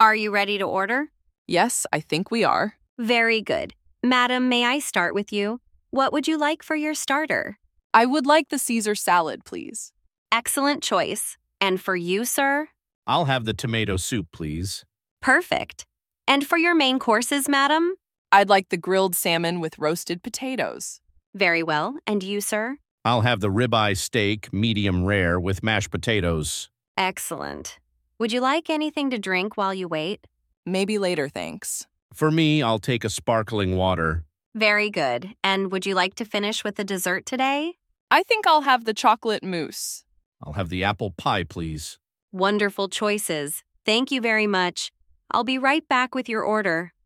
Are you ready to order? Yes, I think we are. Very good. Madam, may I start with you? What would you like for your starter? I would like the Caesar salad, please. Excellent choice. And for you, sir? I'll have the tomato soup, please. Perfect. And for your main courses, madam? I'd like the grilled salmon with roasted potatoes. Very well. And you, sir? I'll have the ribeye steak, medium rare, with mashed potatoes. Excellent. Would you like anything to drink while you wait? Maybe later, thanks. For me, I'll take a sparkling water. Very good. And would you like to finish with the dessert today? I think I'll have the chocolate mousse. I'll have the apple pie, please. Wonderful choices. Thank you very much. I'll be right back with your order.